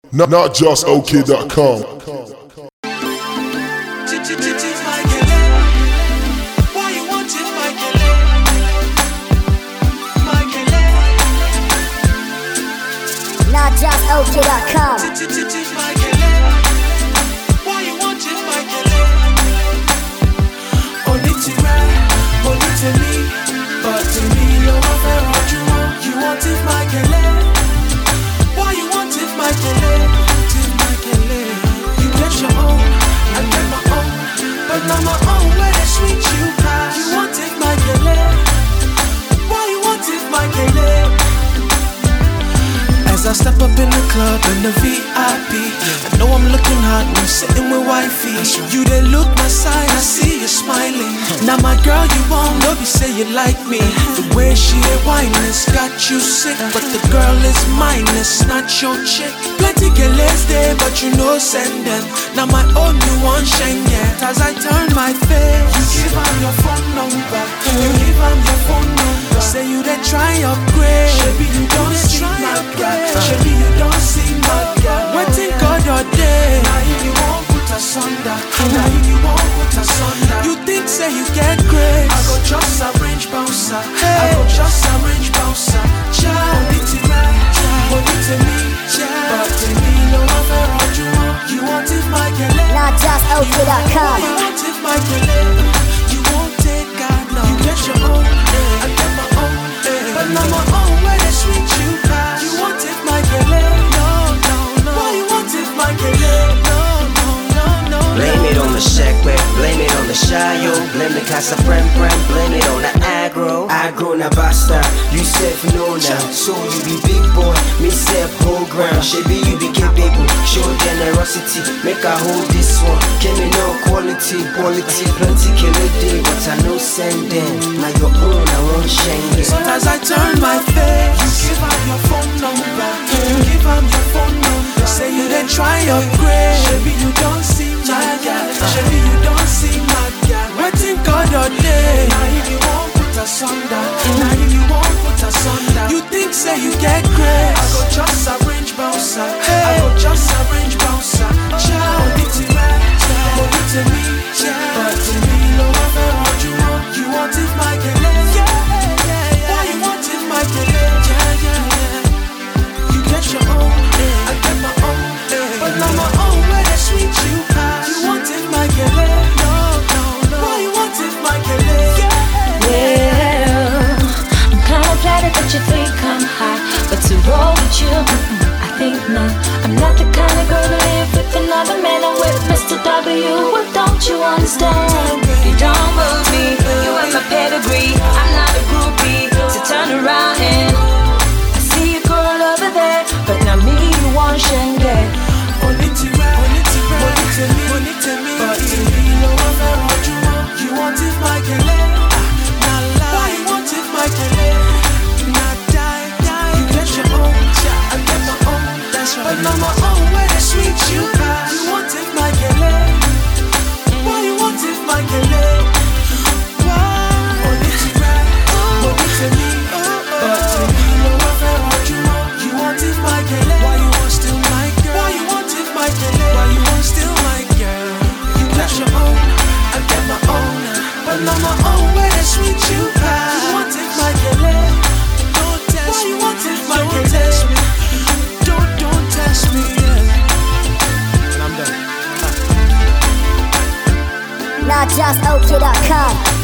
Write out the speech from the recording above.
Not just OK.com. Not just OK.com. Only to me, but to me, no one fair what you want. You want it, my Kele. Why you want it, my Kele? You get your own, I get my own, but not my own. Where the sweet you pass. You want it, my Kele. Why you want it, my Kele? As I step up in the club in the VIP, I know I'm looking hot when sitting with wifey. You didn't look my side, I see you smiling. Now my girl, you won't know you say you like me. The way she ain't whininess got you sick, but the girl is mine, it's not your chick. Plenty girls there, but you know send them. Now my own you want Schengen. As I turn my face, you give her your phone number. You give her your phone number. Say you they try upgrade. Maybe you don't see my girl. Maybe you don't see my girl. Waiting God your day. Now you won't put us under. Now you won't put us under. You think say you get grace. I go just arrange bouncer. I go just arrange bouncer. Child, it's right. Only to me, but to me, no one fair what you want. You want it, my girl. Not just OK.com. You want it, my girl. You won't take God now. You get your own, I get my own, but not my own. Where the sweet you pass. You want it, my girl. No. Why you want it, my girl? No. Blame it on the Shekwe, blame it on the Shayo. Blame the Casa Prem, blame it on the aggro. Aggro na basta, you said no now. So you be big boy, me self whole ground. Shebi you be capable, show generosity. Make I hold this one, give me no quality. Plenty kill a day, but I no send them. Now your own, I won't Schengen. Sometimes I turn my face, you give her your phone number. You give her your phone number. Say you they try upgrade. Maybe you don't see my girl. Maybe you don't see my girl. Waiting God your day. Now if you won't put us under. Now if you won't put us under. You think say you get grace. I go just arrange bouncer. I go just arrange bouncer. Child, it's right. Only to me, but to me, no one fair what you want. You want it, my girl. Why you want it, my girl? You get your own, I get my own, but not my own. Where the sweet you pass. You want it, my girl. No. Why you want it, my girl? Well, I'm kinda flattered that you think I'm hot, but to roll with you, I think not. I'm not the kind of girl to live with another man. I'm with Mr. W. Well, don't you understand? You don't move me. You have my pedigree. I'm not a groupie to turn around and I see a girl over there, but not me. You want Schengen. Only to me, but to me, no one fair what you want. You want it, my girl. Not lie. Why you want it, my girl? Not die. You get your own, I get my own. That's right. But not my own. Where the sweet you pass. You want it, my girl. Why you want it, my girl? Only to me, but to me, no one fair what you want. You want it, my girl. Why you want still my girl? Why you want it, my girl? Why you want still my girl? You got your own, I get my own, but not my own. Where the sweet you pass. You want it, my girl. Don't test me. Why you want it, my girl? Don't test me. Don't test me. And I'm done. Not just OK.com.